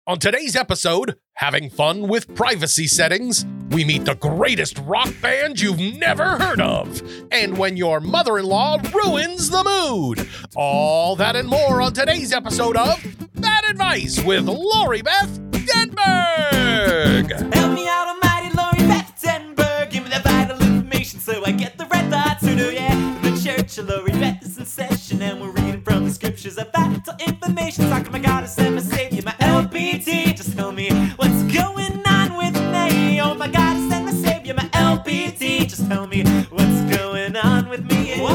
On today's episode, having fun with privacy settings, we meet the greatest rock band you've never heard of, and when your mother-in-law ruins the mood. All that and more on today's episode of Bad Advice with Lori Beth Denberg. Help me out, almighty Lori Beth Denberg. Give me the vital information so I get the red thoughts. So yeah, the church of Lori Beth is in session, and we're reading from the scriptures of vital information. Talking my goddess and my savior, my LPT. Just tell me what's going on with me. Oh my goddess and my savior, my LPT. Just tell me what's going on with me. The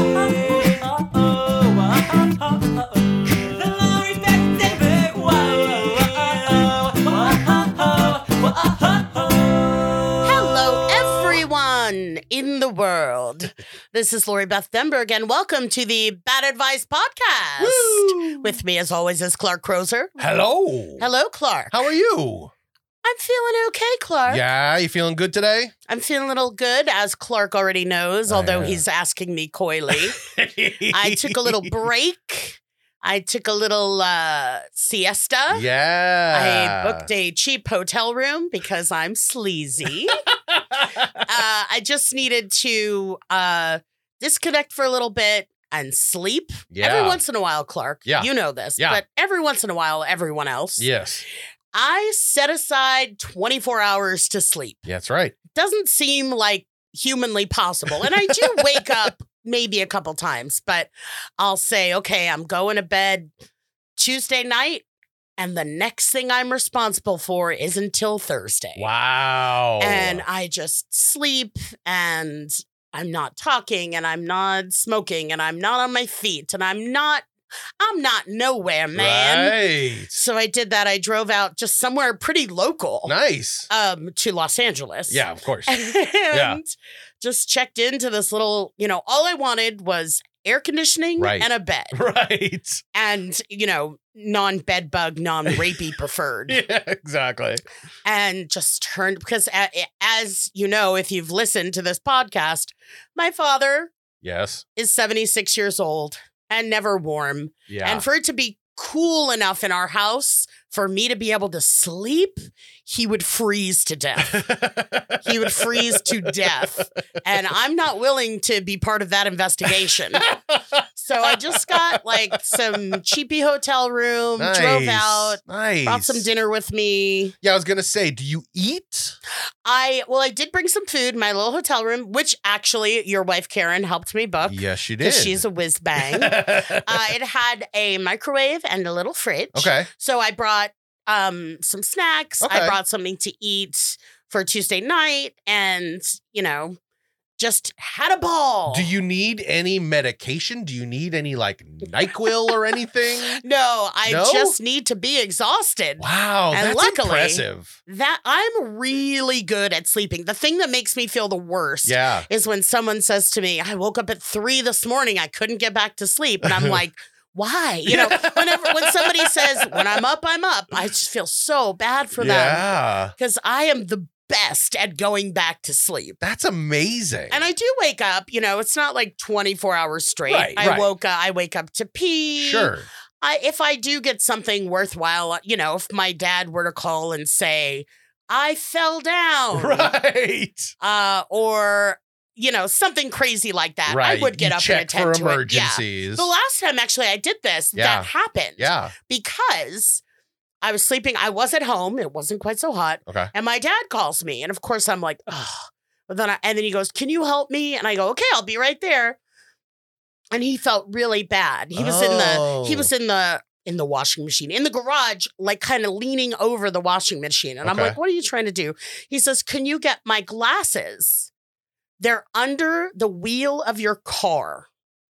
Lori Beth Denberg. Hello, everyone in the world. This is Lori Beth Denberg, and welcome to the Bad Advice Podcast. Woo! With me, as always, is Clark Crozer. Hello. Hello, Clark. How are you? I'm feeling okay, Clark. Yeah, you feeling good today? I'm feeling a little good, as Clark already knows, although he's asking me coyly. I took a little break. I took a little siesta. Yeah. I booked a cheap hotel room because I'm sleazy. I just needed to disconnect for a little bit and sleep. Yeah. Every once in a while, Clark. Yeah. You know this. Yeah. But every once in a while, everyone else. Yes. I set aside 24 hours to sleep. Yeah, that's right. Doesn't seem like humanly possible. And I do wake up maybe a couple times, but I'll say, okay, I'm going to bed Tuesday night, and the next thing I'm responsible for is until Thursday. Wow. And I just sleep, and I'm not talking, and I'm not smoking, and I'm not on my feet, and I'm not nowhere, man. Right. So I did that. I drove out just somewhere pretty local. Nice. To Los Angeles. Yeah, of course. And just checked into this little, all I wanted was air conditioning and a bed. Right. And, non-bed bug, non-rapey preferred. Yeah, exactly. And just turned, because as you know, if you've listened to this podcast, my father Yes. is 76 years old and never warm. Yeah. And for it to be cool enough in our house for me to be able to sleep, he would freeze to death. He would freeze to death. And I'm not willing to be part of that investigation. So I just got some cheapy hotel room, drove out, brought some dinner with me. Yeah, I was going to say, do you eat? I did bring some food in my little hotel room, which actually your wife Karen helped me book. Yes, she did. Because she's a whiz bang. It had a microwave and a little fridge. Okay. So I brought some snacks. Okay. I brought something to eat for Tuesday night, and just had a ball. Do you need any medication? Do you need any NyQuil or anything? No, I No? just need to be exhausted. Wow, And that's luckily, impressive. That I'm really good at sleeping. The thing that makes me feel the worst Yeah. is when someone says to me, I woke up at 3 this morning. I couldn't get back to sleep. And I'm like, why? When somebody says, when I'm up, I just feel so bad for them. Yeah. Because I am the best at going back to sleep. That's amazing. And I do wake up, it's not 24 hours straight. Right, I wake up to pee. Sure. If I do get something worthwhile, if my dad were to call and say, I fell down. Right. Or, something crazy like that. Right. I would get You up check and attend for to emergencies. it. Yeah. The last time actually I did this, that happened. Yeah. Because I was sleeping. I was at home. It wasn't quite so hot. Okay. And my dad calls me. And of course I'm like, ugh. But then he goes, can you help me? And I go, okay, I'll be right there. And he felt really bad. He was in the washing machine, in the garage, kind of leaning over the washing machine. And I'm Okay. like, what are you trying to do? He says, can you get my glasses? They're under the wheel of your car.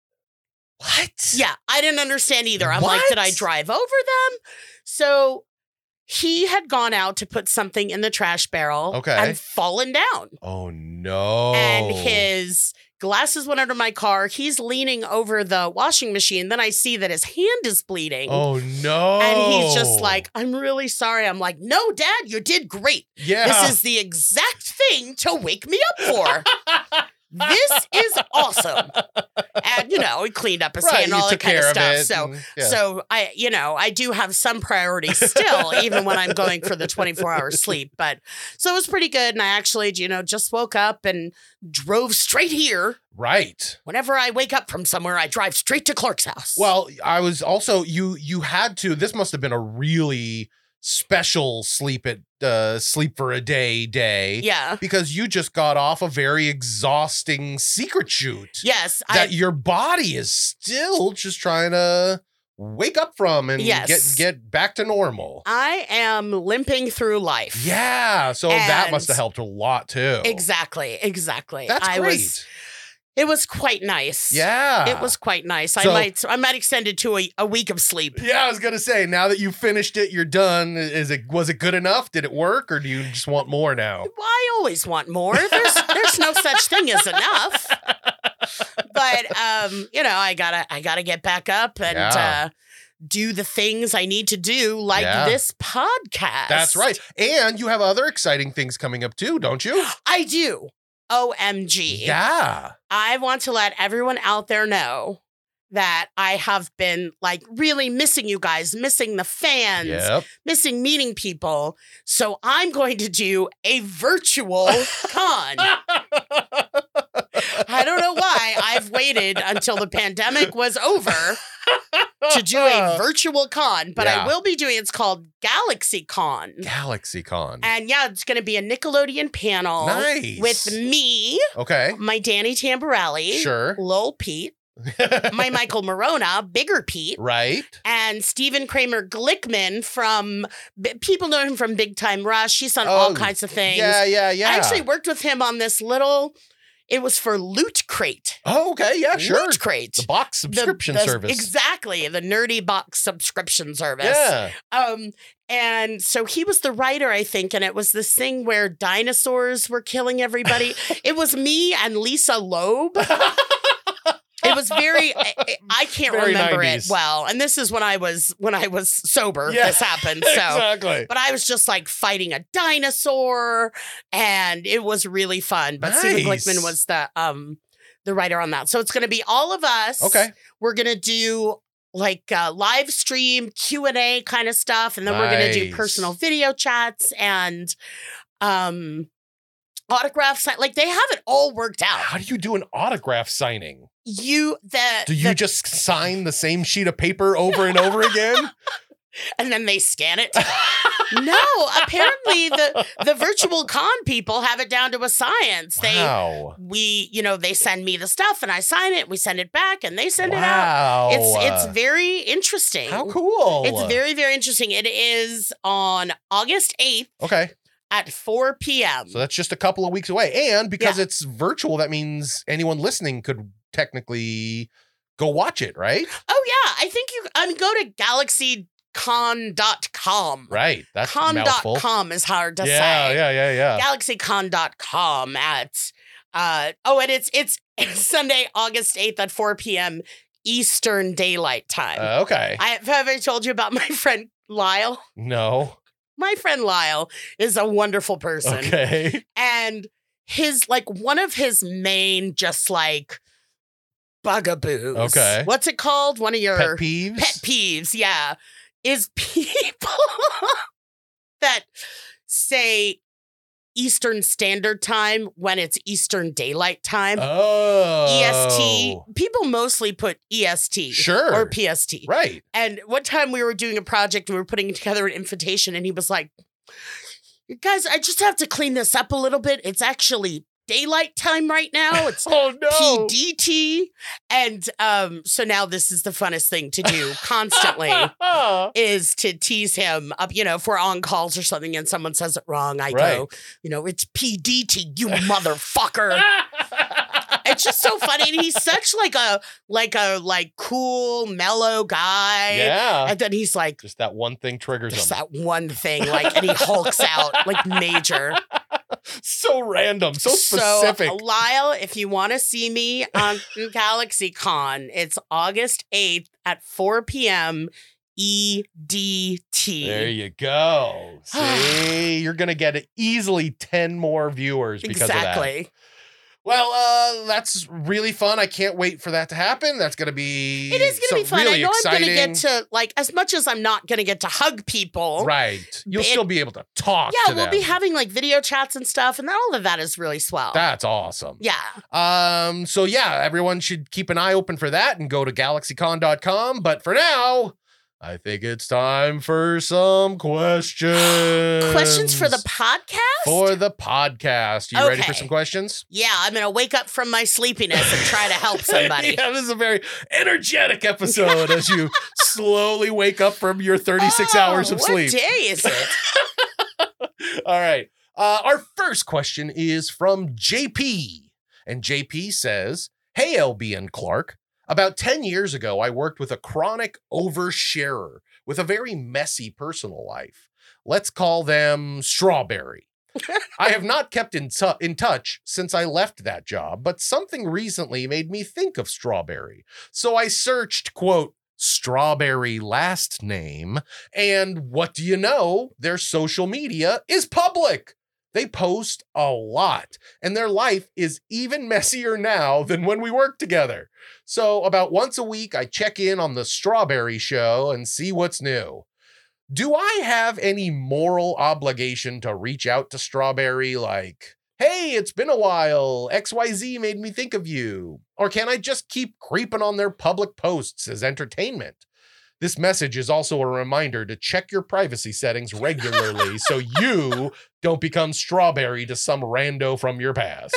What? Yeah, I didn't understand either. I'm like, What? did I drive over them? So he had gone out to put something in the trash barrel and fallen down. Oh, no. And his glasses went under my car. He's leaning over the washing machine. Then I see that his hand is bleeding. Oh, no. And he's just like, I'm really sorry. I'm like, no, Dad, you did great. Yeah. This is the exact thing to wake me up for. this is awesome. And, we cleaned up his Right, hand and you all that took kind of care stuff. of it So, and- yeah. so I do have some priorities still, even when I'm going for the 24-hour sleep. But so it was pretty good. And I actually, just woke up and drove straight here. Right. Whenever I wake up from somewhere, I drive straight to Clark's house. Well, I was also, you had to, this must have been a really special sleep for a day. yeah. Because you just got off a very exhausting secret shoot. Yes. That your body is still just trying to wake up from and Yes. get back to normal. I am limping through life. Yeah. So that And- must have helped a lot too. Exactly. That's great. It was quite nice. Yeah. It was quite nice. So- I might extend it to a week of sleep. Yeah, I was gonna say, now that you finished it, you're done. Was it good enough? Did it work, or do you just want more now? Well, I always want more. There's no such thing as enough. But I gotta get back up and Yeah. do the things I need to do, like Yeah. this podcast. That's right. And you have other exciting things coming up too, don't you? I do. OMG. Yeah. I want to let everyone out there know that I have been really missing you guys, missing the fans, Yep. missing meeting people. So I'm going to do a virtual con. I don't know why I've waited until the pandemic was over to do a virtual con, but Yeah. I will be doing, it's called Galaxy Con. Galaxy Con. And yeah, it's going to be a Nickelodeon panel Nice. with me, Okay. my Danny Tamborelli, Sure. Lil Pete, my Michael Morona, Bigger Pete, Right. and Stephen Kramer Glickman from, people know him from Big Time Rush. He's done all kinds of things. Yeah. I actually worked with him on this it was for Loot Crate. Oh, okay. Yeah, sure. Loot Crate. The box subscription The- service. Exactly. The nerdy box subscription service. Yeah. And so he was the writer, I think, and it was this thing where dinosaurs were killing everybody. It was me and Lisa Loeb. It was I can't Very remember 90s. it well. And this is when I was sober, Yeah, this happened. So exactly. but I was just fighting a dinosaur, and it was really fun. But Stephen Nice. Glickman was the writer on that. So it's going to be all of us. Okay. We're going to do live stream Q&A kind of stuff, and then we're going to do Nice. personal video chats and autographs. They have it all worked out. How do you do an autograph signing? Do you The- just sign the same sheet of paper over and over again? and then they scan it. No, apparently the virtual con people have it down to a science. Wow. They send me the stuff and I sign it. We send it back and they send it out. Wow. It's very interesting. How cool. It's very, very interesting. It is on August 8th Okay. at 4 p.m. So that's just a couple of weeks away. And because Yeah. it's virtual, that means anyone listening could technically go watch it, right? Oh, yeah. I think go to galaxycon.com. Right. That's a mouthful. Con.com is hard to say. Yeah. Galaxycon.com at and it's Sunday, August 8th at 4 p.m. Eastern Daylight Time. Okay. Have I told you about my friend Lyle? No. My friend Lyle is a wonderful person. Okay. And his one of his main bugaboos. Okay. What's it called? One of your Pet peeves? Pet peeves, yeah. Is people that say Eastern Standard Time when it's Eastern Daylight Time. Oh. EST. People mostly put EST. Sure. Or PST. Right. And one time we were doing a project and we were putting together an invitation and he was like, guys, I just have to clean this up a little bit. It's actually daylight time right now. It's Oh, no. PDT. And so now this is the funnest thing to do constantly is to tease him up, if we're on calls or something and someone says it wrong, I go, it's PDT, you motherfucker. It's just so funny. And he's such a cool, mellow guy. Yeah. And then he's like, Just that one thing triggers just him. that one thing, and he hulks out major. So random, so specific. So, Lyle, if you want to see me on GalaxyCon, it's August 8th at 4 p.m. EDT. There you go. See, you're going to get easily 10 more viewers because of that. Exactly. Well, that's really fun. I can't wait for that to happen. That's going to be It is going to be fun. Really I know exciting. I'm going to get to, like, as much as I'm not going to get to hug people. Right. You'll still be able to talk Yeah, to we'll them. be having, like, video chats and stuff, and all of that is really swell. That's awesome. Yeah. So yeah, everyone should keep an eye open for that and go to galaxycon.com. But for now, I think it's time for some questions. Questions for the podcast? For the podcast. You ready for Okay. some questions? Yeah, I'm going to wake up from my sleepiness and try to help somebody. Yeah, this is a very energetic episode as you slowly wake up from your 36 hours of sleep. What day is it? All right. Our first question is from JP. And JP says, "Hey, LB and Clark. About 10 years ago, I worked with a chronic oversharer with a very messy personal life. Let's call them Strawberry. I have not kept in touch since I left that job, but something recently made me think of Strawberry. So I searched, quote, Strawberry last name, and what do you know? Their social media is public. They post a lot, and their life is even messier now than when we worked together. So about once a week, I check in on the Strawberry show and see what's new. Do I have any moral obligation to reach out to Strawberry like, hey, it's been a while, XYZ made me think of you? Or can I just keep creeping on their public posts as entertainment? This message is also a reminder to check your privacy settings regularly so you don't become Strawberry to some rando from your past.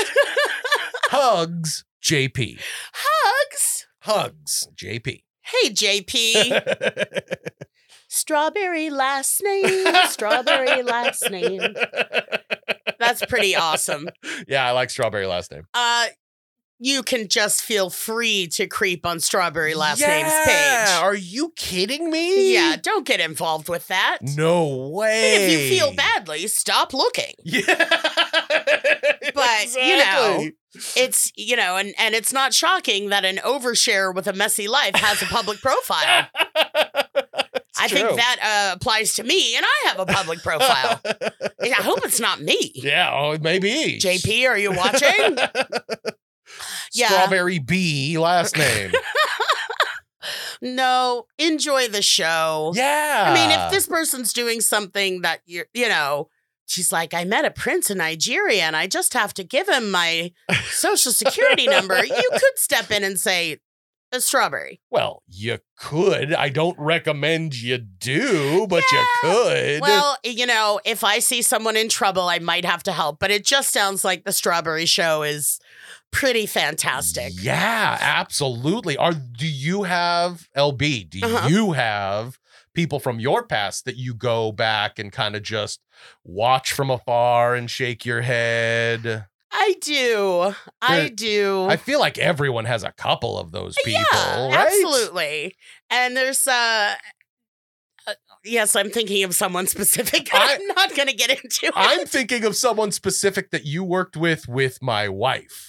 Hugs, JP." Hugs? Hugs, JP. Hey, JP. Strawberry last name. Strawberry last name. That's pretty awesome. Yeah, I like Strawberry last name. You can just feel free to creep on Strawberry last name's page. Are you kidding me? Yeah, don't get involved with that. No way. And if you feel badly, stop looking. Yeah. But, you know, exactly. it's, you know, and it's not shocking that an overshare with a messy life has a public profile. I think that applies to me, and I have a public profile. I hope it's not me. Yeah, oh, maybe. JP, are you watching? Yeah. Strawberry B last name. No, enjoy the show. Yeah. I mean, if this person's doing something that you know, she's like, I met a prince in Nigeria and I just have to give him my social security number. You could step in and say, a Strawberry. Well, you could. I don't recommend you do, but you could. Well, you know, if I see someone in trouble, I might have to help. But it just sounds like the Strawberry show is pretty fantastic. Yeah, absolutely. Do you have, LB, do you have people from your past that you go back and kind of just watch from afar and shake your head? I do. I feel like everyone has a couple of those people, Yeah, right? absolutely. And there's yes, I'm thinking of someone specific. I'm not going to get into it. I'm thinking of someone specific that you worked with my wife.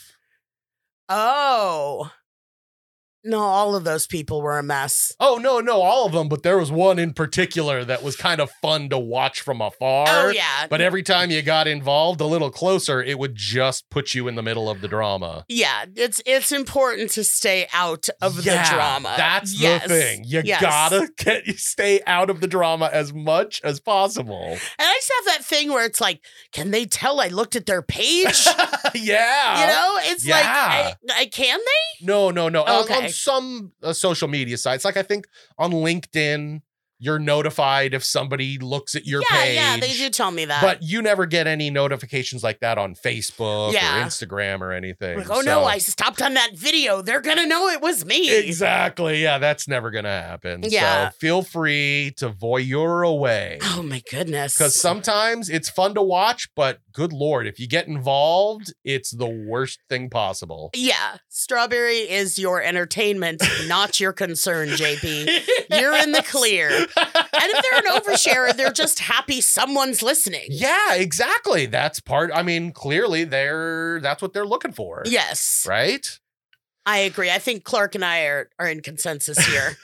Oh. No, all of those people were a mess. Oh, no, all of them. But there was one in particular that was kind of fun to watch from afar. Oh, yeah. But every time you got involved a little closer, it would just put you in the middle of the drama. Yeah, it's important to stay out of the drama. That's the thing. You gotta stay out of the drama as much as possible. And I just have that thing where it's like, can they tell I looked at their page? Yeah. You know, it's like, I can they? No. Okay. On some social media sites, like I think on LinkedIn, you're notified if somebody looks at your page. Yeah, they do tell me that. But you never get any notifications like that on Facebook or Instagram or anything. Like, no, I stopped on that video. They're going to know it was me. Exactly. Yeah, that's never going to happen. Yeah. So feel free to voyeur away. Oh, my goodness. Because sometimes it's fun to watch, but good Lord, if you get involved, it's the worst thing possible. Yeah. Strawberry is your entertainment, not your concern, JP. You're in the clear. And if they're an oversharer, they're just happy someone's listening. Yeah, exactly. That's clearly that's what they're looking for. Yes. Right? I agree. I think Clark and I are in consensus here.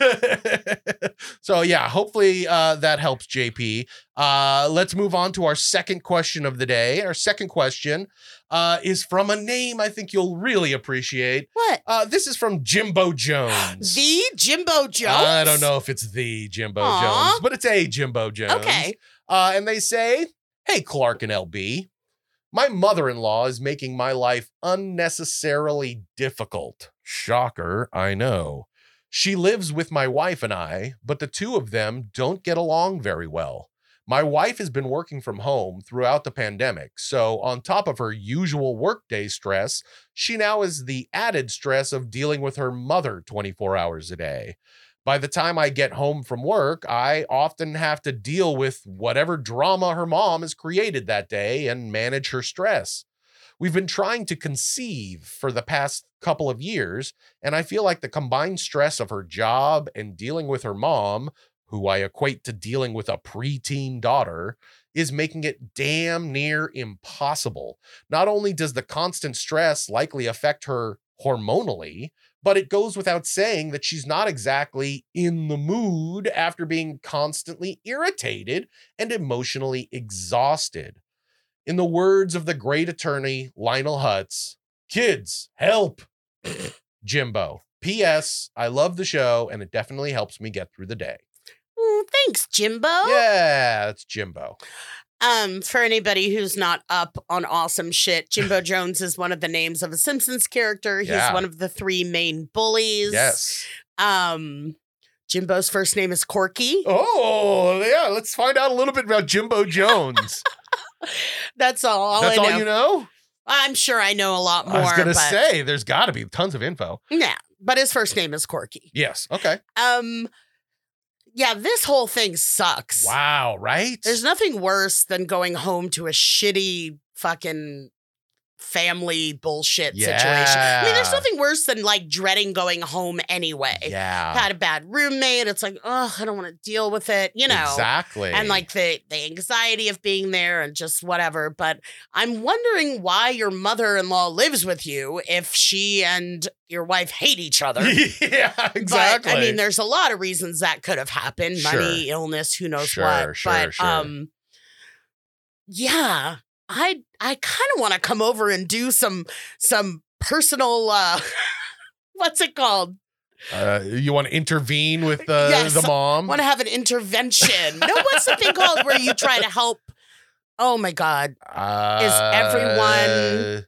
So yeah, hopefully that helps, JP. Let's move on to our second question of the day. Our second question is from a name I think you'll really appreciate. What? This is from Jimbo Jones. The Jimbo Jones? I don't know if it's the Jimbo Aw. Jones, but it's a Jimbo Jones. Okay. And they say, "Hey, Clark and LB, my mother-in-law is making my life unnecessarily difficult." Shocker, I know. "She lives with my wife and I, but the two of them don't get along very well. My wife has been working from home throughout the pandemic, so on top of her usual workday stress, she now has the added stress of dealing with her mother 24 hours a day. By the time I get home from work, I often have to deal with whatever drama her mom has created that day and manage her stress. We've been trying to conceive for the past couple of years, and I feel like the combined stress of her job and dealing with her mom, who I equate to dealing with a preteen daughter, is making it damn near impossible. Not only does the constant stress likely affect her hormonally, but it goes without saying that she's not exactly in the mood after being constantly irritated and emotionally exhausted. In the words of the great attorney Lionel Hutz, kids, help. Jimbo. P.S. I love the show, and it definitely helps me get through the day." Thanks, Jimbo. Yeah, that's Jimbo. For anybody who's not up on awesome shit, Jimbo Jones is one of the names of a Simpsons character. He's Yeah. one of the three main bullies. Yes. Jimbo's first name is Corky. Oh, yeah. Let's find out a little bit about Jimbo Jones. That's all. That's I know. all you know? I'm sure I know a lot more. I was going to but say, there's got to be tons of info. yeah, but his first name is Corky. Yes. Okay. Yeah, this whole thing sucks. Wow, right? There's nothing worse than going home to a shitty fucking family bullshit situation. I mean, there's nothing worse than like dreading going home anyway. Yeah. Had a bad roommate. It's like, oh, I don't want to deal with it, you know. Exactly. And like the anxiety of being there and just whatever. But I'm wondering why your mother-in-law lives with you if she and your wife hate each other. Yeah, exactly. But I mean, there's a lot of reasons that could have happened. Sure. Money, illness, who knows Sure, what. sure, But sure. yeah, I kind of want to come over and do some personal what's it called? You want to intervene with Yes, the mom? Want to have an intervention. No, what's the thing called where you try to help? Oh my God. Is everyone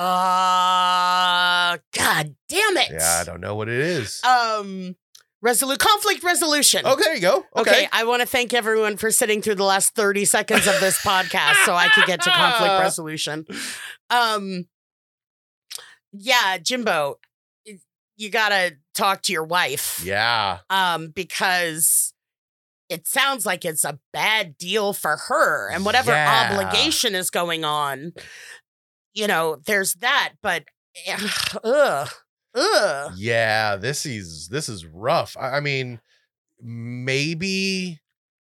God damn it. Yeah, I don't know what it is. Conflict resolution. Oh, there you go. Okay, I want to thank everyone for sitting through the last 30 seconds of this podcast so I could get to conflict resolution. Yeah, Jimbo, you got to talk to your wife. Yeah. Because it sounds like it's a bad deal for her and whatever Yeah. obligation is going on, you know, there's that, but ugh. Yeah, this is rough. I mean, maybe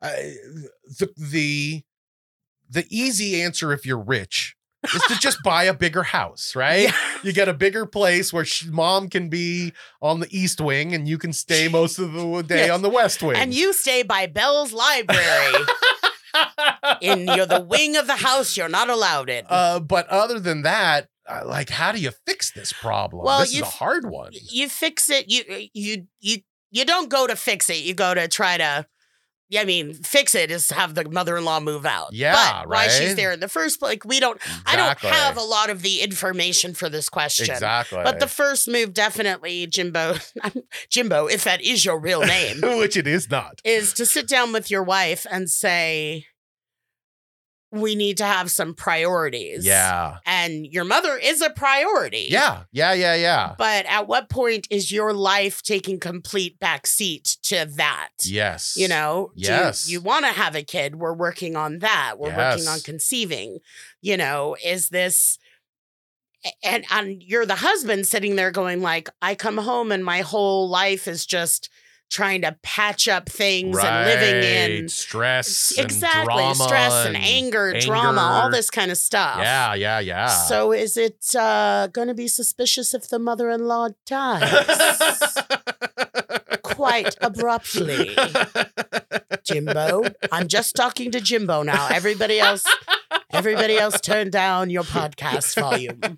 the easy answer if you're rich is to just buy a bigger house, right? Yeah. You get a bigger place where mom can be on the east wing and you can stay most of the day Yes. on the west wing. And you stay by Bell's Library. In the wing of the house you're not allowed in. But other than that, like, how do you fix this problem? Well, this is a hard one. You fix it. You don't go to fix it. You go to try to. I mean, fix it is have the mother-in-law move out. Yeah, but why she's right? there in the first place? Like, we don't. I don't Exactly. have a lot of the information for this question. Exactly. But the first move, definitely, Jimbo, if that is your real name, which it is not. is to sit down with your wife and say, we need to have some priorities. Yeah. And your mother is a priority. Yeah. But at what point is your life taking complete backseat to that? Yes. You know? Yes. You want to have a kid? We're working on that. We're working on conceiving. You know, is this... And you're the husband sitting there going like, I come home and my whole life is just trying to patch up things and living in stress, exactly and drama stress and anger, drama, all this kind of stuff. Yeah. So is it going to be suspicious if the mother-in-law dies quite abruptly? Jimbo, I'm just talking to Jimbo now. Everybody else turn down your podcast volume.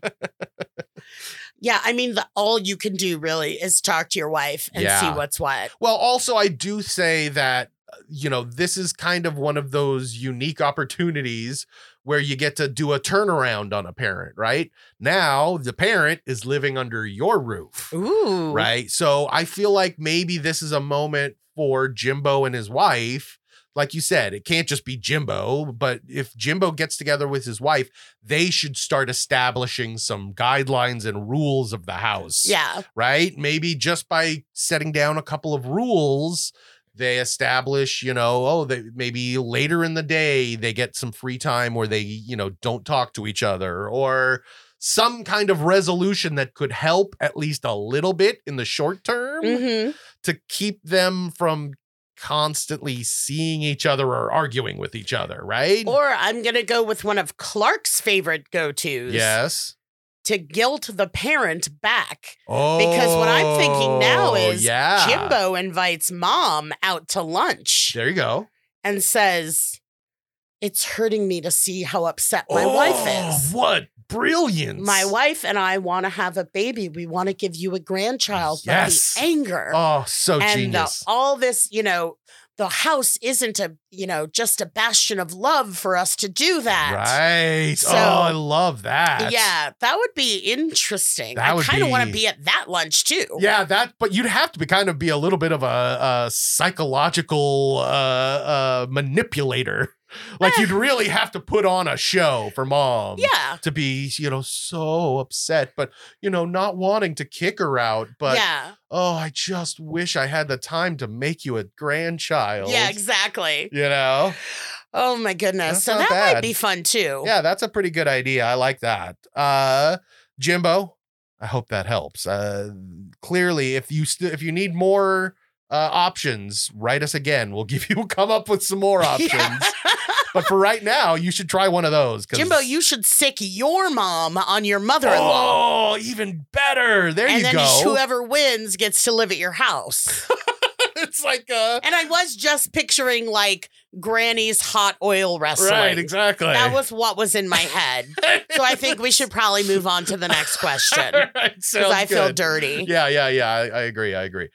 Yeah, I mean, all you can do really is talk to your wife and see what's what. Well, also, I do say that, this is kind of one of those unique opportunities where you get to do a turnaround on a parent, right? Now, the parent is living under your roof. Ooh. Right? So I feel like maybe this is a moment for Jimbo and his wife. Like you said, it can't just be Jimbo, but if Jimbo gets together with his wife, they should start establishing some guidelines and rules of the house. Yeah. Right? Maybe just by setting down a couple of rules, they establish, maybe later in the day, they get some free time where they, don't talk to each other, or some kind of resolution that could help at least a little bit in the short term to keep them from constantly seeing each other or arguing with each other, right? Or I'm going to go with one of Clark's favorite go-tos. Yes. To guilt the parent back. Oh, because what I'm thinking now is yeah. Jimbo invites mom out to lunch. There you go. And says, it's hurting me to see how upset my wife is. What brilliance. My wife and I want to have a baby. We want to give you a grandchild. Yes. But the anger. Oh, so and genius. All this, the house isn't just a bastion of love for us to do that. Right. So, I love that. Yeah, that would be interesting. I kind of want to be at that lunch too. Yeah, but you'd have to be a little bit of a psychological manipulator. Like you'd really have to put on a show for mom. Yeah. To be, so upset, but, not wanting to kick her out. But, I just wish I had the time to make you a grandchild. Yeah, exactly. Oh, my goodness. So that might be fun too. Yeah, that's a pretty good idea. I like that. Jimbo, I hope that helps. Clearly, if you need more options, write us again. We'll come up with some more options. Yeah. But for right now, you should try one of those. Jimbo, you should sick your mom on your mother-in-law. Oh, even better. There you go. And then whoever wins gets to live at your house. It's like And I was just picturing like Granny's hot oil wrestling. Right, exactly. That was what was in my head. So I think we should probably move on to the next question. Right, because I feel dirty. Yeah. I agree.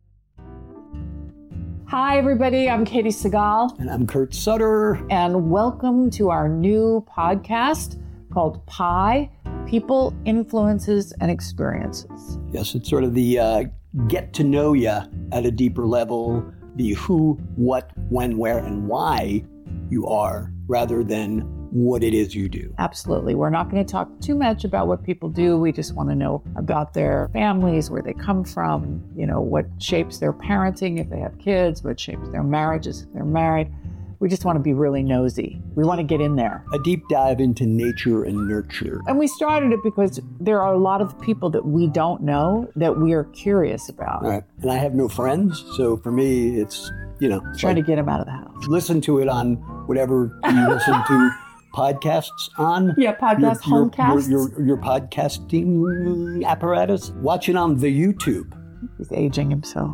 Hi, everybody. I'm Katie Segal. And I'm Kurt Sutter. And welcome to our new podcast called Pi, People, Influences, and Experiences. Yes, it's sort of the get to know you at a deeper level, the who, what, when, where, and why you are, rather than what it is you do. Absolutely. We're not going to talk too much about what people do. We just want to know about their families, where they come from, what shapes their parenting if they have kids, what shapes their marriages if they're married. We just want to be really nosy. We want to get in there. A deep dive into nature and nurture. And we started it because there are a lot of people that we don't know that we are curious about. Right. And I have no friends, so for me, it's, trying to get them out of the house. Listen to it on whatever you listen to podcasts on. Yeah, podcast, homecasts. Your podcasting apparatus. Watch it on the YouTube. He's aging himself.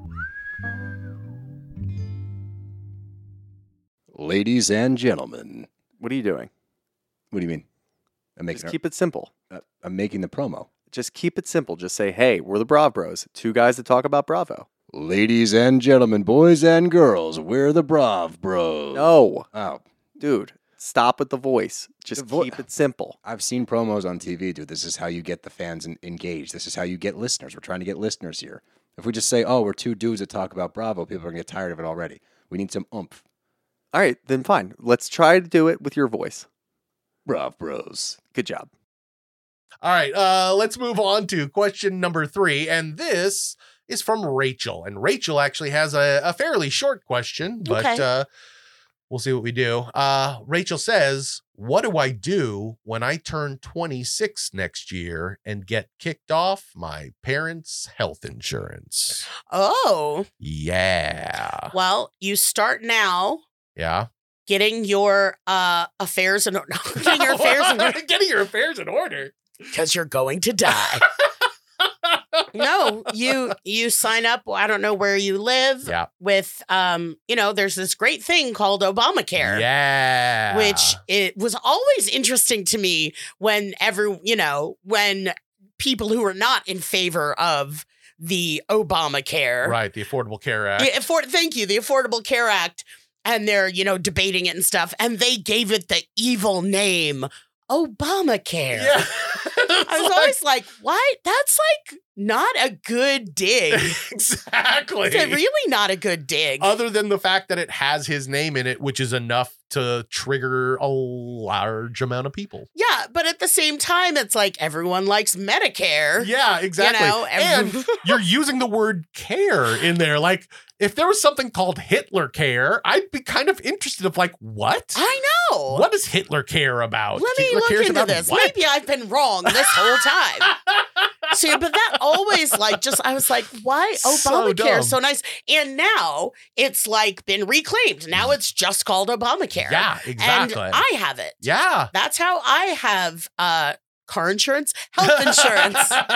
Ladies and gentlemen. What are you doing? What do you mean? Just keep it simple. I'm making the promo. Just keep it simple. Just say, hey, we're the Brav Bros. Two guys that talk about Bravo. Ladies and gentlemen, boys and girls, we're the Brav Bros. No. Oh. Dude, stop with the voice. Just keep it simple. I've seen promos on TV, dude. This is how you get the fans engaged. This is how you get listeners. We're trying to get listeners here. If we just say, oh, we're two dudes that talk about Bravo, people are going to get tired of it already. We need some oomph. All right, then fine. Let's try to do it with your voice. Brav Bros. Good job. All right, let's move on to question number 3. And this is from Rachel. And Rachel actually has a fairly short question, but We'll see what we do. Rachel says, what do I do when I turn 26 next year and get kicked off my parents' health insurance? Oh, Yeah. well, you start now Yeah. getting your affairs in order. Getting your affairs in order Getting your affairs in order. because you're going to die. No, you sign up. I don't know where you live. Yeah. With there's this great thing called Obamacare. Yeah. Which it was always interesting to me when when people who are not in favor of the Obamacare, Right. The Affordable Care Act. the Affordable Care Act, and they're debating it and stuff, and they gave it the evil name Obamacare. Yeah. I was always like, why? That's like not a good dig. Exactly. It's really not a good dig. Other than the fact that it has his name in it, which is enough to trigger a large amount of people. Yeah, but at the same time, it's like everyone likes Medicare. Yeah, exactly. And you're using the word care in there. Like, if there was something called Hitler care, I'd be kind of interested of like, what? I know. What is Hitler care about? Let me Hitler look cares into about this. what? Maybe I've been wrong this whole time. See, but that always I was like, why So Obamacare dumb. so nice? And now it's like been reclaimed. Now it's just called Obamacare. Yeah, exactly. And I have it. Yeah. That's how I have car insurance, health insurance.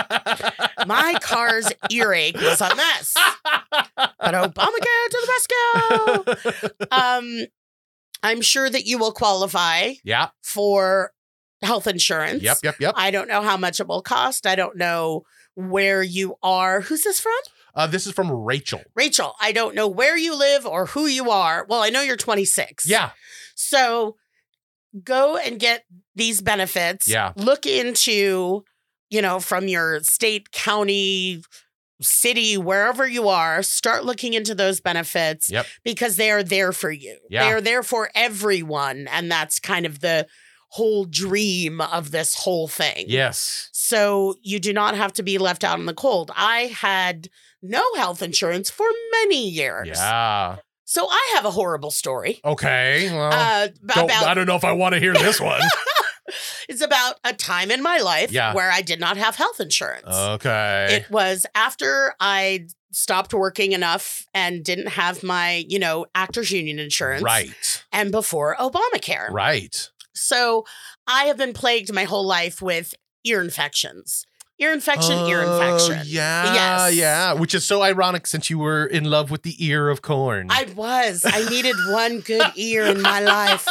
My car's earache was a mess. But Obamacare to the rescue. I'm sure that you will qualify Yeah. for health insurance. Yep. I don't know how much it will cost. I don't know where you are. Who's this from? This is from Rachel. Rachel, I don't know where you live or who you are. Well, I know you're 26. Yeah. So go and get these benefits. Yeah. Look into, from your state, county, city, wherever you are, start looking into those benefits. Yep. Because they are there for you. Yeah. They are there for everyone. And that's kind of the whole dream of this whole thing. Yes. So you do not have to be left out in the cold. I had no health insurance for many years. Yeah. So I have a horrible story. Okay. Well, I About don't know if I want to hear this one. it's about a time in my life Yeah. where I did not have health insurance. Okay. It was after I stopped working enough and didn't have my, actors union insurance. Right. And before Obamacare. Right. So I have been plagued my whole life with ear infections. Ear infection. Yeah. Yes. Yeah. Which is so ironic since you were in love with the ear of corn. I needed one good ear in my life.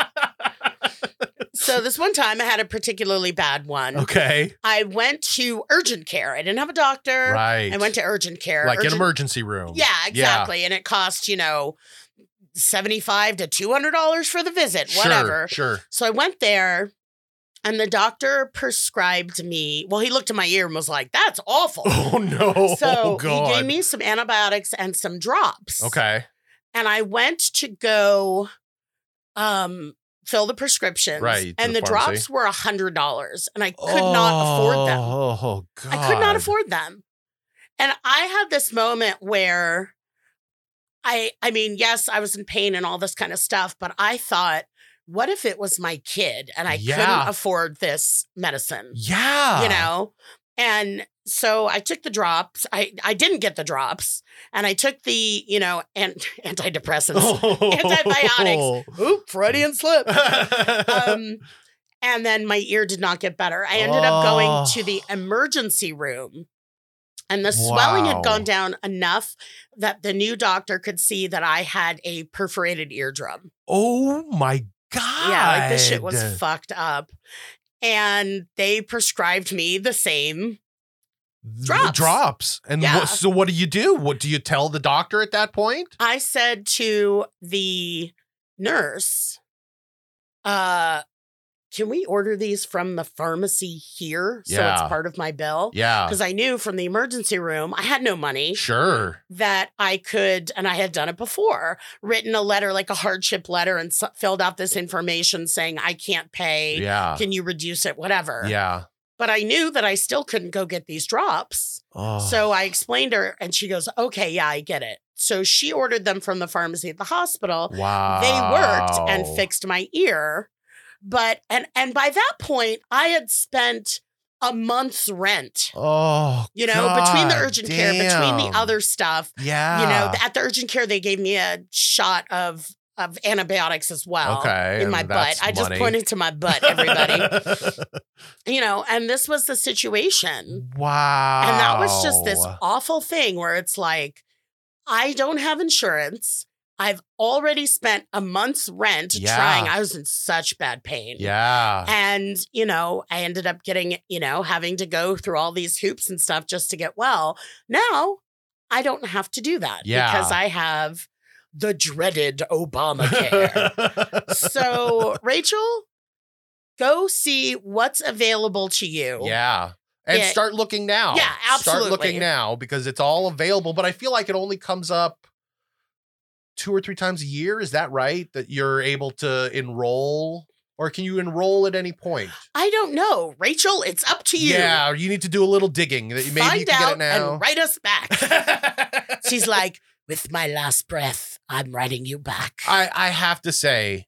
So this one time I had a particularly bad one. Okay. I went to urgent care. I didn't have a doctor. Right. I went to urgent care. Like an emergency room. Yeah, exactly. And it cost, $75 to $200 for the visit, whatever. Sure. So I went there and the doctor prescribed me. Well, he looked at my ear and was like, that's awful. Oh, no. So God. he gave me some antibiotics and some drops. Okay. And I went to go fill the prescriptions. Right, to And the the pharmacy. drops were $100 and I could not afford them. Oh, God. I could not afford them. And I had this moment where I mean, yes, I was in pain and all this kind of stuff, but I thought, what if it was my kid and I couldn't afford this medicine? Yeah. And so I took the drops. I didn't get the drops. And I took the, antidepressants, antibiotics. Oop, Freudian slip. And then my ear did not get better. I ended up going to the emergency room. And the swelling had gone down enough that the new doctor could see that I had a perforated eardrum. Oh, my God. Yeah, like this shit was fucked up. And they prescribed me the same drops. And Yeah. so what do you do? What do you tell the doctor at that point? I said to the nurse, can we order these from the pharmacy here? So Yeah. it's part of my bill? Yeah. Because I knew from the emergency room, I had no money. Sure. That I could, and I had done it before, written a letter, like a hardship letter, and filled out this information saying, I can't pay. Yeah. Can you reduce it? Whatever. Yeah. But I knew that I still couldn't go get these drops. Oh. So I explained to her, and she goes, okay, yeah, I get it. So she ordered them from the pharmacy at the hospital. Wow. They worked and fixed my ear. But and by that point, I had spent a month's rent. Oh, Between the God urgent care, between the damn. other stuff. Yeah. At the urgent care, they gave me a shot of antibiotics as well. Okay, In my butt. that's I just money. pointed to my butt, everybody. And this was the situation. Wow. And that was just this awful thing where it's like, I don't have insurance. I've already spent a month's rent Yeah. trying. I was in such bad pain. Yeah. And, I ended up getting, having to go through all these hoops and stuff just to get well. Now I don't have to do that because I have the dreaded Obamacare. So, Rachel, go see what's available to you. Yeah. And Yeah. start looking now. Yeah, absolutely. Start looking now because it's all available. But I feel like it only comes up 2 or 3 times a year. Is that right? That you're able to enroll? Or can you enroll at any point? I don't know. Rachel, it's up to you. Yeah, or you need to do a little digging. Maybe Find you can out get it now. and write us back. She's like, with my last breath, I'm writing you back. I have to say,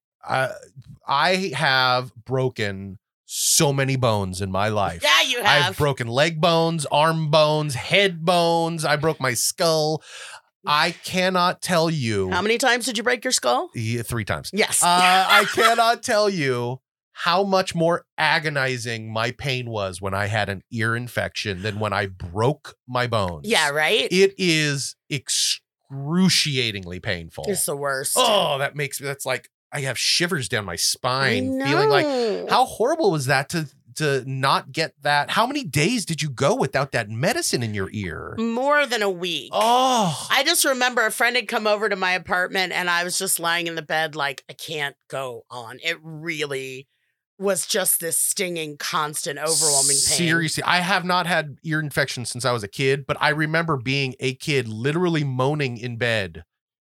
I have broken so many bones in my life. Yeah, you have. I've broken leg bones, arm bones, head bones. I broke my skull. I cannot tell you. How many times did you break your skull? 3 times. Yes. I cannot tell you how much more agonizing my pain was when I had an ear infection than when I broke my bones. Yeah, right? It is excruciatingly painful. It's the worst. Oh, that's like I have shivers down my spine, I feeling like know. how horrible was that to not get that? How many days did you go without that medicine in your ear? More than a week. Oh, I just remember a friend had come over to my apartment and I was just lying in the bed like, I can't go on. It really was just this stinging, constant, overwhelming pain. Seriously, I have not had ear infections since I was a kid, but I remember being a kid literally moaning in bed.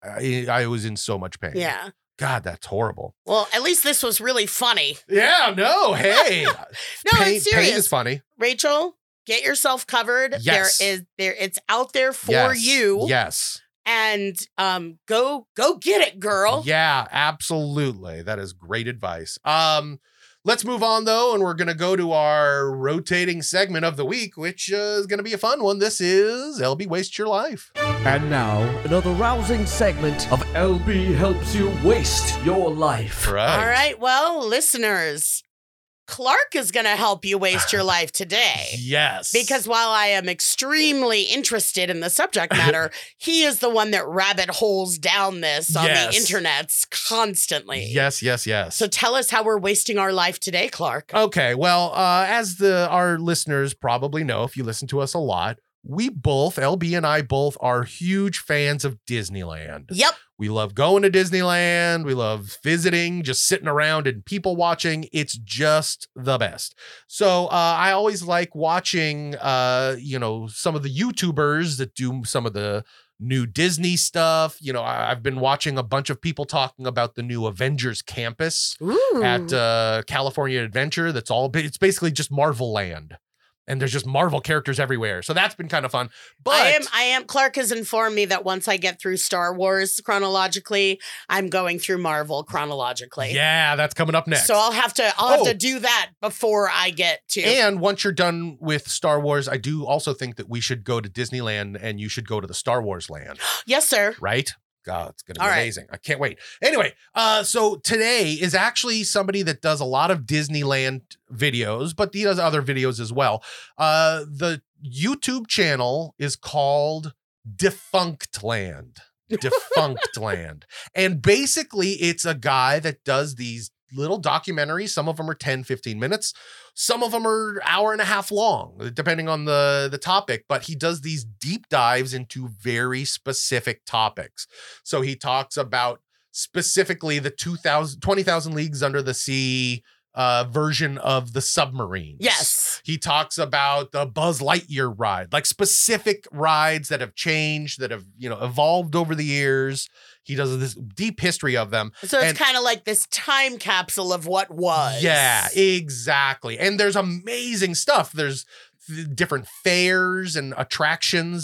I was in so much pain. Yeah. God, that's horrible. Well, at least this was really funny. Yeah, no, hey. No, it's serious. Pain is funny. Rachel, get yourself covered. Yes. It's out there for Yes. you. Yes. And go get it, girl. Yeah, absolutely. That is great advice. Let's move on, though, and we're going to go to our rotating segment of the week, which is going to be a fun one. This is LB Waste Your Life. And now, another rousing segment of LB Helps You Waste Your Life. All right. Well, listeners, Clark is going to help you waste your life today. Yes. Because while I am extremely interested in the subject matter, he is the one that rabbit holes down this on the internets constantly. Yes. So tell us how we're wasting our life today, Clark. Okay. Well, as our listeners probably know, if you listen to us a lot, we both, LB and I both, are huge fans of Disneyland. Yep. We love going to Disneyland. We love visiting, just sitting around and people watching. It's just the best. So I always like watching, some of the YouTubers that do some of the new Disney stuff. I've been watching a bunch of people talking about the new Avengers campus at California Adventure. It's basically just Marvel Land. And there's just Marvel characters everywhere. So that's been kind of fun. But I am. Clark has informed me that once I get through Star Wars chronologically, I'm going through Marvel chronologically. Yeah, that's coming up next. So I'll have to do that before I get to. And once you're done with Star Wars, I do also think that we should go to Disneyland and you should go to the Star Wars land. Yes, sir. Right? God, it's going to be All right. amazing. I can't wait. Anyway, so today is actually somebody that does a lot of Disneyland videos, but he does other videos as well. The YouTube channel is called Defunct Land. Defunct Land. And basically, it's a guy that does these little documentaries. Some of them are 10, 15 minutes. Some of them are hour and a half long, depending on the topic. But he does these deep dives into very specific topics. So he talks about specifically the 20,000 Leagues Under the Sea version of the submarines. Yes. He talks about the Buzz Lightyear ride, like specific rides that have changed, that have, evolved over the years. He does this deep history of them. So it's kind of like this time capsule of what was. Yeah, exactly. And there's amazing stuff. There's different fairs and attractions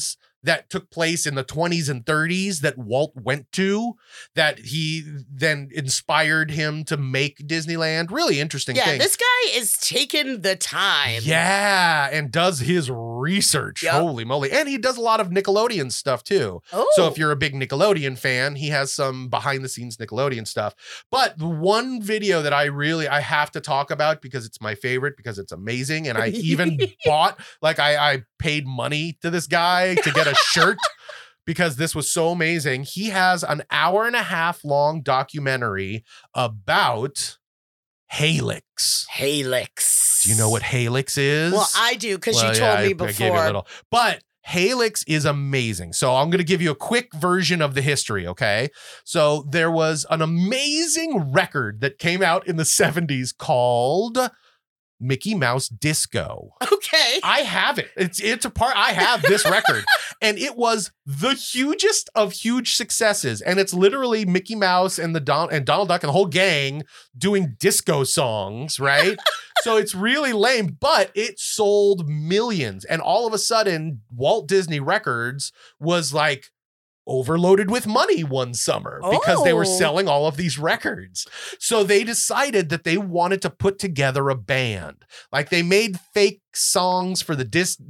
that took place in the 20s and 30s that Walt went to, that he then inspired him to make Disneyland. Really interesting thing. This guy is taking the time. Yeah, and does his research. Yep. Holy moly. And he does a lot of Nickelodeon stuff too. Oh. So if you're a big Nickelodeon fan, he has some behind the scenes Nickelodeon stuff. But the one video that I have to talk about because it's my favorite, because it's amazing. And I even bought, like I paid money to this guy to get a shirt because this was so amazing. He has an 1.5 hour long documentary about Halix. Halix. Do you know what Halix is? Well, I do, because you told me before. I gave you a little. But Halix is amazing. So I'm going to give you a quick version of the history, okay? So there was an amazing record that came out in the 70s called Mickey Mouse Disco. Okay. I have it. It's a part. I have this record, and it was the hugest of huge successes. And it's literally Mickey Mouse and Donald Duck and the whole gang doing disco songs, right? So it's really lame, but it sold millions. And all of a sudden, Walt Disney Records was like overloaded with money one summer because they were selling all of these records. So they decided that they wanted to put together a band. Like they made fake songs for the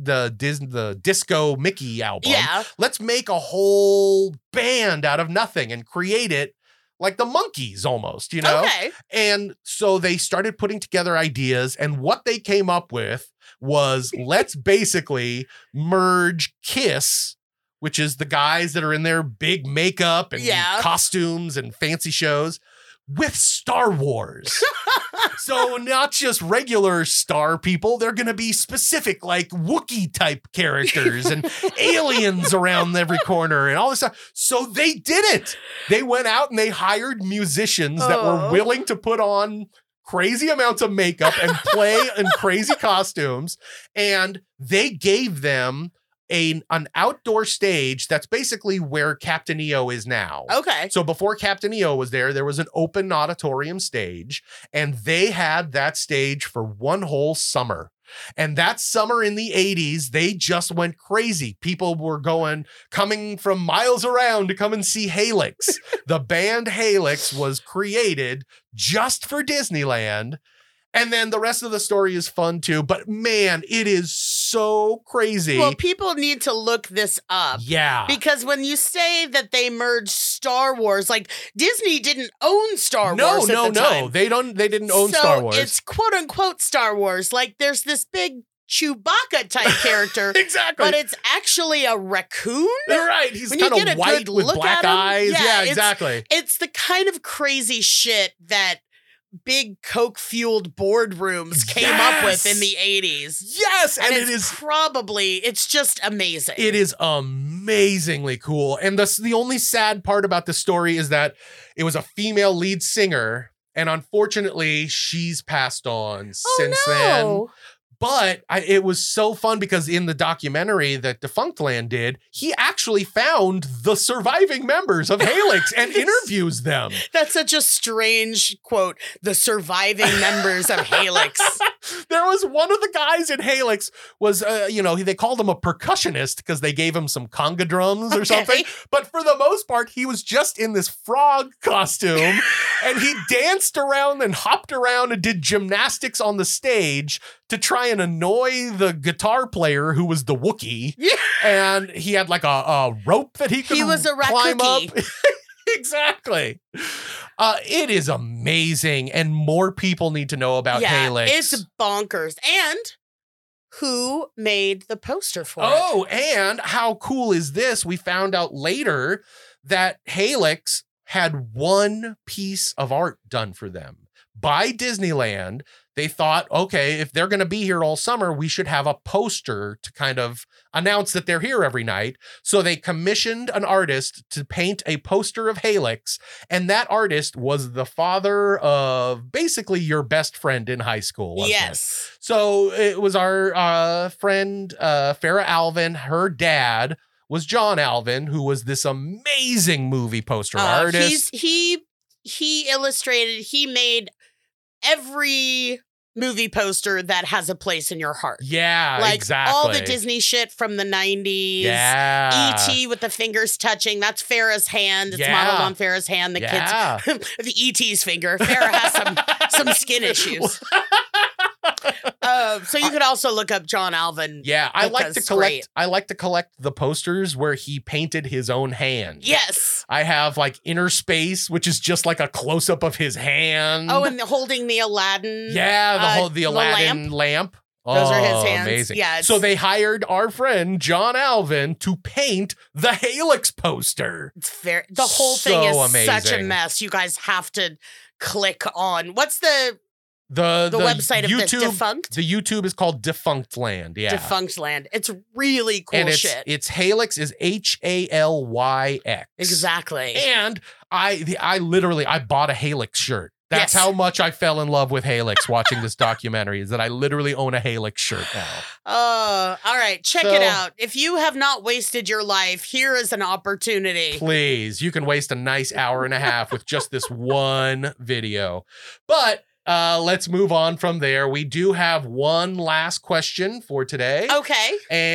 Disco Mickey album. Yeah. Let's make a whole band out of nothing and create it like the Monkees almost, you know? Okay. And so they started putting together ideas, and what they came up with was let's basically merge Kiss, which is the guys that are in their big makeup and costumes and fancy shows, with Star Wars. So not just regular star people, they're going to be specific, like Wookiee type characters and aliens around every corner and all this stuff. So they did it. They went out and they hired musicians that were willing to put on crazy amounts of makeup and play in crazy costumes. And they gave them an outdoor stage that's basically where Captain EO is now. Okay. So before Captain EO was there was an open auditorium stage, and they had that stage for one whole summer. And that summer in the 80s, they just went crazy. People were coming from miles around to come and see Halix. The band Halix was created just for Disneyland. And then the rest of the story is fun too. But man, it is so crazy. Well, people need to look this up. Yeah. Because when you say that they merged Star Wars, like Disney didn't own Star Wars at the time. They didn't own Star Wars. It's quote unquote Star Wars. Like there's this big Chewbacca type character. Exactly. But it's actually a raccoon. Right. He's kind of white with black eyes. Yeah, exactly. It's the kind of crazy shit that big Coke-fueled boardrooms came up with in the 80s. Yes, and it's just amazing. It is amazingly cool. And the only sad part about the story is that it was a female lead singer, and unfortunately, she's passed on since then. But it was so fun because in the documentary that Defunctland did, he actually found the surviving members of Halix and interviews them. That's such a strange quote. The surviving members of Halix. There was one of the guys in Halix was, they called him a percussionist because they gave him some conga drums or something. But for the most part, he was just in this frog costume and he danced around and hopped around and did gymnastics on the stage to try and annoy the guitar player who was the Wookiee. Yeah. And he had like a rope that he could climb up. Exactly. It is amazing, and more people need to know about Halix. It's bonkers. And who made the poster for it? Oh, and how cool is this? We found out later that Halix had one piece of art done for them by Disneyland. They thought, okay, if they're going to be here all summer, we should have a poster to kind of announce that they're here every night. So they commissioned an artist to paint a poster of Halix. And that artist was the father of basically your best friend in high school. Wasn't it? So it was our friend, Farrah Alvin. Her dad was John Alvin, who was this amazing movie poster artist. He illustrated, he made every movie poster that has a place in your heart. Yeah, Like exactly. all the Disney shit from the 90s. Yeah. E.T. with the fingers touching. That's Farrah's hand. It's Yeah. modeled on Farrah's hand. The Yeah. kids, the E.T.'s finger. Farrah has some skin issues. So you could also look up John Alvin. Yeah, I like to because collect. great. I like to collect the posters where he painted his own hand. Yes. I have like Inner Space, which is just like a close up of his hand. Oh, and holding the Aladdin. yeah, the Aladdin lamp. Those are his Oh, hands. Amazing. Yeah, So it's- they hired our friend John Alvin to paint the Halix poster. It's very. The whole thing So is such a amazing. mess. You guys have to click on. What's the The website of this? YouTube, Defunct? The YouTube is called Defunct Land. Yeah. Defunct Land. It's really cool and shit. it's Halix is HALYX. Exactly. And I literally bought a Halix shirt. That's Yes. how much I fell in love with Halix watching this documentary, is that I literally own a Halix shirt now. All right. Check So- it out. If you have not wasted your life, here is an opportunity. Please, you can waste a nice hour and a half with just this one video. But let's move on from there. We do have one last question for today. Okay.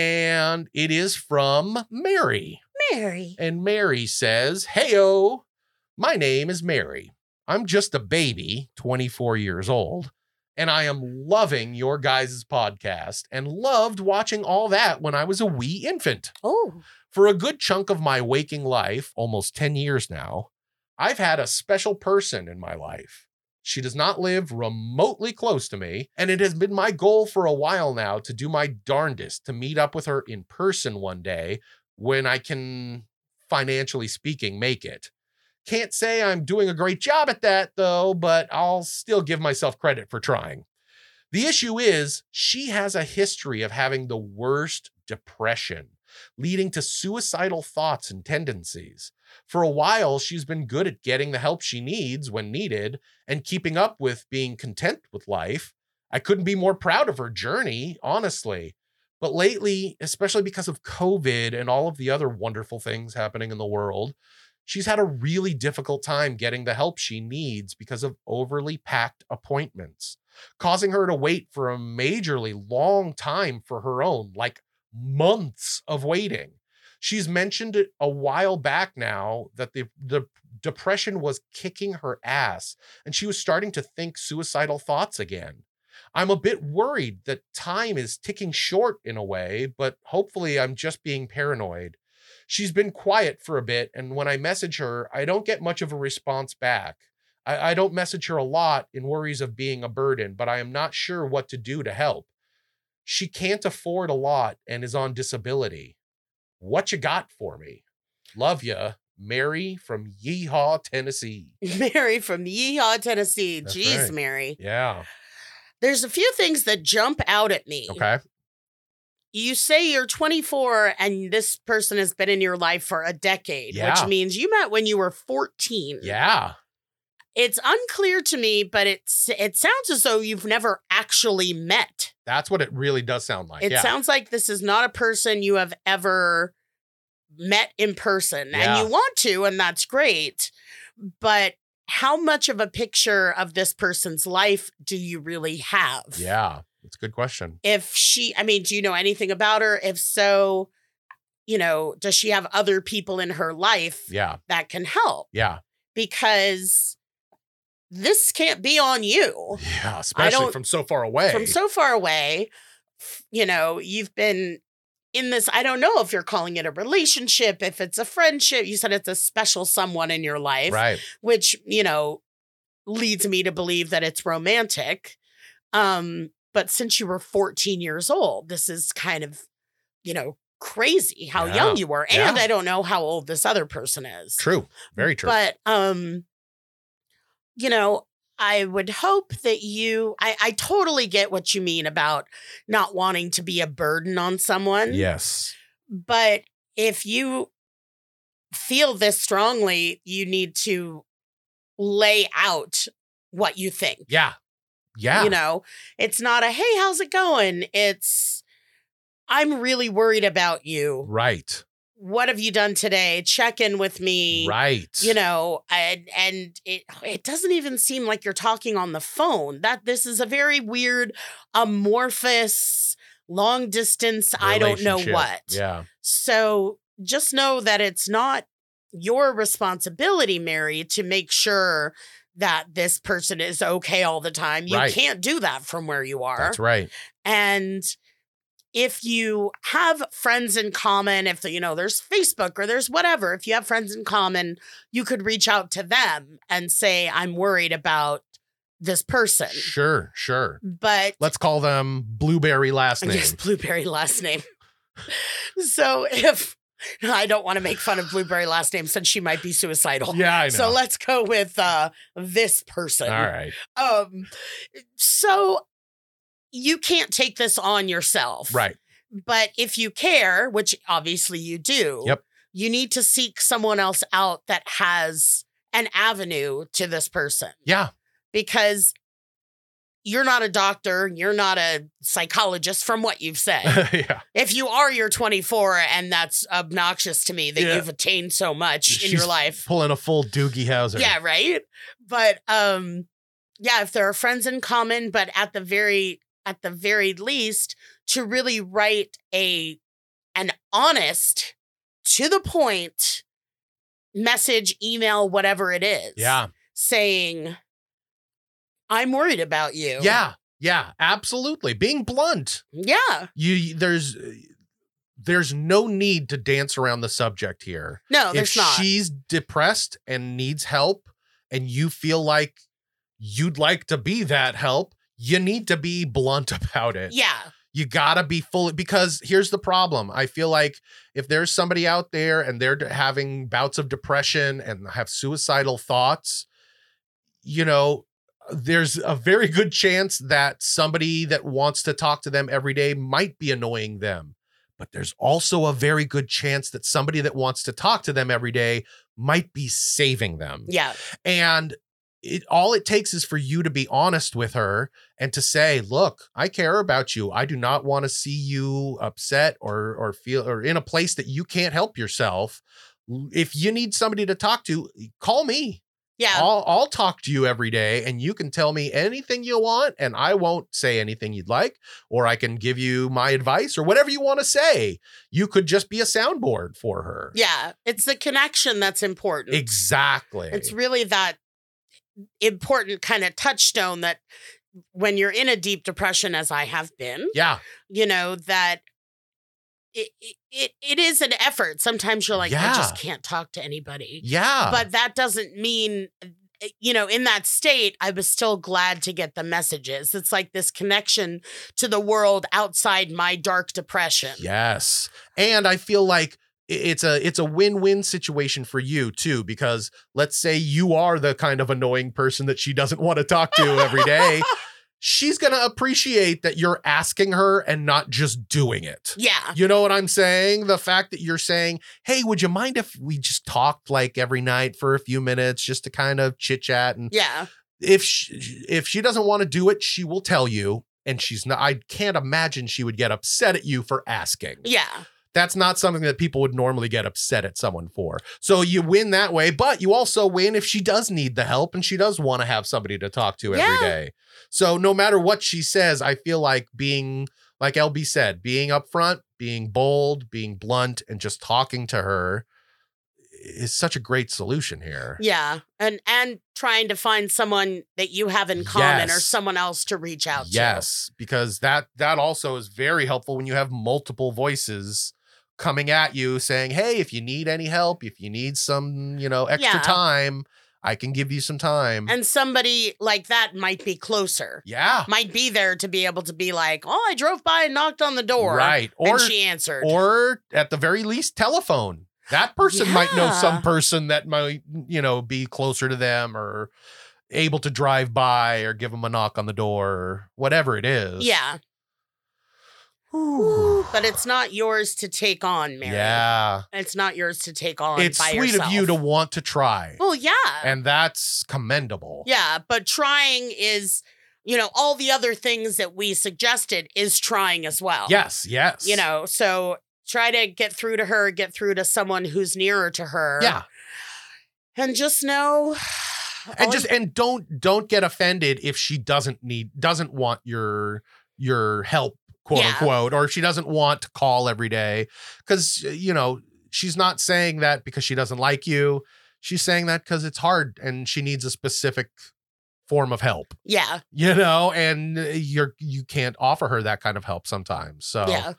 And it is from Mary. Mary. And Mary says, "Heyo, my name is Mary. I'm just a baby, 24 years old, and I am loving your guys' podcast and loved watching all that when I was a wee infant. Oh. For a good chunk of my waking life, almost 10 years now, I've had a special person in my life. She does not live remotely close to me, and it has been my goal for a while now to do my darndest to meet up with her in person one day when I can, financially speaking, make it. Can't say I'm doing a great job at that, though, but I'll still give myself credit for trying. The issue is she has a history of having the worst depression, leading to suicidal thoughts and tendencies. For a while, she's been good at getting the help she needs when needed and keeping up with being content with life. I couldn't be more proud of her journey, honestly. But lately, especially because of COVID and all of the other wonderful things happening in the world, she's had a really difficult time getting the help she needs because of overly packed appointments, causing her to wait for a majorly long time for her own, like months of waiting. She's mentioned it a while back now that the depression was kicking her ass and she was starting to think suicidal thoughts again. I'm a bit worried that time is ticking short in a way, but hopefully I'm just being paranoid. She's been quiet for a bit, and when I message her, I don't get much of a response back. I don't message her a lot in worries of being a burden, but I am not sure what to do to help. She can't afford a lot and is on disability. What you got for me? Love ya, Mary from Yeehaw, Tennessee." Mary from Yeehaw, Tennessee. That's Jeez, right. Mary. Yeah. There's a few things that jump out at me. Okay. You say you're 24 and this person has been in your life for a decade, Yeah. which means you met when you were 14. Yeah. It's unclear to me, but it sounds as though you've never actually met. That's what it really does sound like. It yeah. sounds like this is not a person you have ever met in person. Yeah. And you want to, and that's great. But how much of a picture of this person's life do you really have? Yeah. That's a good question. If she, I mean, do you know anything about her? If so, does she have other people in her life Yeah. that can help? Yeah. Because this can't be on you. Yeah. Especially from so far away. From so far away, you've been in this, I don't know if you're calling it a relationship, if it's a friendship. You said it's a special someone in your life, Right. which, leads me to believe that it's romantic. But since you were 14 years old, this is kind of, crazy how Yeah. young you were. And Yeah. I don't know how old this other person is. True. Very true. But, I would hope that I totally get what you mean about not wanting to be a burden on someone. Yes. But if you feel this strongly, you need to lay out what you think. Yeah. Yeah. It's not a, hey, how's it going? It's, I'm really worried about you. Right. what have you done today? Check in with me. Right. You know, and it doesn't even seem like you're talking on the phone. That this is a very weird, amorphous, long distance, I don't know Relationship. what. Yeah. So just know that it's not your responsibility, Mary, to make sure that this person is okay all the time. You Right. can't do that from where you are. That's right. And if you have friends in common, if there's Facebook or there's whatever, if you have friends in common, you could reach out to them and say, I'm worried about this person. Sure. But Let's call them Blueberry last name. yes, Blueberry last name. So if I don't want to make fun of Blueberry last name since she might be suicidal. Yeah, I know. So let's go with this person. All right. So you can't take this on yourself. Right. But if you care, which obviously you do, Yep. you need to seek someone else out that has an avenue to this person. Yeah. Because you're not a doctor, you're not a psychologist from what you've said. Yeah. If you are, you're 24, and that's obnoxious to me that Yeah. you've attained so much in She's your life. Pulling a full Doogie Howser. Yeah, right? But yeah, if there are friends in common, but at the very least, to really write an honest, to the point message, email, whatever it is. Yeah. Saying, I'm worried about you. Yeah, absolutely. Being blunt. Yeah. There's no need to dance around the subject here. No, there's if not. she's depressed and needs help and you feel like you'd like to be that help, you need to be blunt about it. Yeah. You gotta be fully, because here's the problem. I feel like if there's somebody out there and they're having bouts of depression and have suicidal thoughts, there's a very good chance that somebody that wants to talk to them every day might be annoying them. But there's also a very good chance that somebody that wants to talk to them every day might be saving them. Yeah. And all it takes is for you to be honest with her and to say, look, I care about you. I do not want to see you upset or feel or in a place that you can't help yourself. If you need somebody to talk to, call me. Yeah. I'll talk to you every day and you can tell me anything you want and I won't say anything you'd like, or I can give you my advice or whatever you want to say. You could just be a soundboard for her. Yeah. It's the connection that's important. Exactly. It's really that important kind of touchstone that when you're in a deep depression, as I have been, Yeah. That it is an effort. Sometimes you're like, Yeah. I just can't talk to anybody. Yeah. But that doesn't mean, in that state, I was still glad to get the messages. It's like this connection to the world outside my dark depression. Yes. And I feel like it's a win-win situation for you too, because let's say you are the kind of annoying person that she doesn't want to talk to every day. She's going to appreciate that you're asking her and not just doing it. Yeah. You know what I'm saying? The fact that you're saying, hey, would you mind if we just talked like every night for a few minutes just to kind of chit chat? And Yeah. if she doesn't want to do it, she will tell you. And I can't imagine she would get upset at you for asking. Yeah. That's not something that people would normally get upset at someone for. So you win that way, but you also win if she does need the help and she does want to have somebody to talk to every day. So no matter what she says, I feel like being, like LB said, being upfront, being bold, being blunt, and just talking to her is such a great solution here. Yeah. And trying to find someone that you have in common or Yes. someone else to reach out to. Yes, because that also is very helpful when you have multiple voices coming at you saying, hey, if you need any help, if you need some, extra Yeah. time, I can give you some time. And somebody like that might be closer. Yeah. Might be there to be able to be like, oh, I drove by and knocked on the door. Right. And she answered. Or at the very least, telephone. That person might know Yeah. some person that might, be closer to them or able to drive by or give them a knock on the door or whatever it is. Yeah. But it's not yours to take on, Mary. Yeah. It's not yours to take on It's by sweet yourself. of you to want to try. Well, yeah. And that's commendable. Yeah, but trying is, all the other things that we suggested is trying as well. Yes. So Try to get through to her, get through to someone who's nearer to her. Yeah. And just know. And don't get offended if she doesn't want your help, quote unquote, or if she doesn't want to call every day. Because, she's not saying that because she doesn't like you. She's saying that because it's hard and she needs a specific form of help. Yeah. And you can't offer her that kind of help sometimes. So yeah.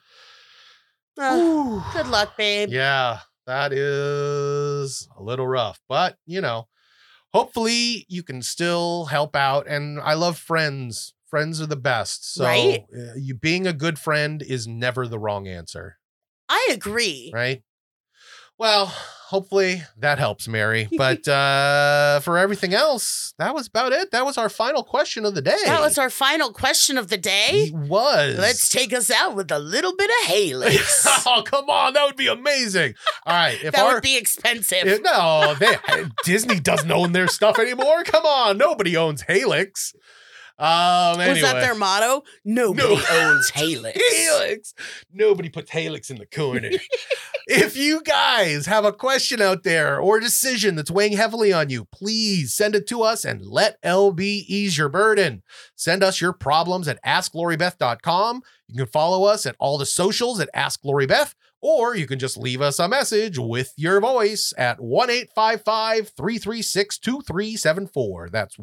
Good luck, babe. Yeah, that is a little rough, but hopefully you can still help out. And I love friends. Friends are the best. So right? You being a good friend is never the wrong answer. I agree. Right? Well, hopefully that helps, Mary. But for everything else, that was about it. That was our final question of the day. That was our final question of the day. It was. Let's take us out with a little bit of Halix. Oh, come on. That would be amazing. All right. That would be expensive. Disney doesn't own their stuff anymore. Come on. Nobody owns Halix. Anyway. Was that their motto? Nobody owns Halix. Halix. Nobody puts Halix in the corner. If you guys have a question out there or a decision that's weighing heavily on you, please send it to us and let LB ease your burden. Send us your problems at AskLoriBeth.com. You can follow us at all the socials at AskLoriBeth, or you can just leave us a message with your voice at 1-855-336-2374. That's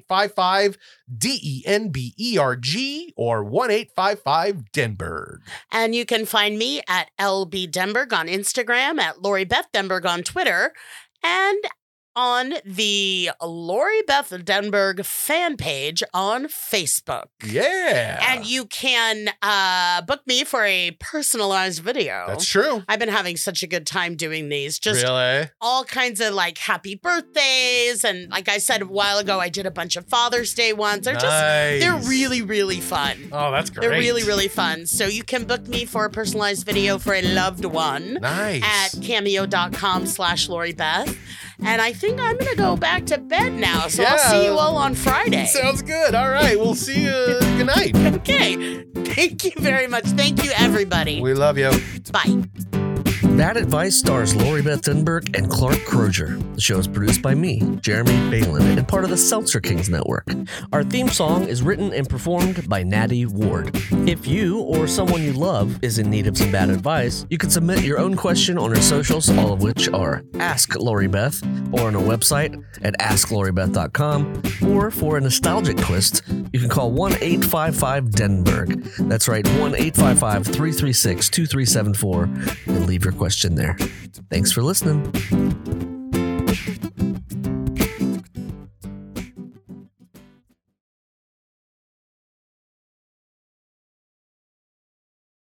1-855-DENBERG or 1-855-Denberg. And you can find me at LB Denberg on Instagram, at Lori Beth Denberg on Twitter, and on the Lori Beth Denberg fan page on Facebook. Yeah. And you can book me for a personalized video. That's true. I've been having such a good time doing these. Just really? All kinds of happy birthdays. And like I said a while ago, I did a bunch of Father's Day ones. They're really, really fun. Oh, that's great. They're really, really fun. So you can book me for a personalized video for a loved one. Nice. At cameo.com/LoriBeth. And I think I'm going to go back to bed now. So I'll see you all on Friday. Sounds good. All right. We'll see you. Good night. Okay. Thank you very much. Thank you, everybody. We love you. Bye. That Advice stars Lori Beth Denberg and Clark Crozier. The show is produced by me, Jeremy Balin, and part of the Seltzer Kings Network. Our theme song is written and performed by Natty Ward. If you or someone you love is in need of some bad advice, you can submit your own question on our socials, all of which are Ask Lori Beth, or on our website at AskLoriBeth.com, or for a nostalgic twist, you can call 1-855-Denberg. That's right, 1-855-336-2374, and leave your question there. Thanks for listening.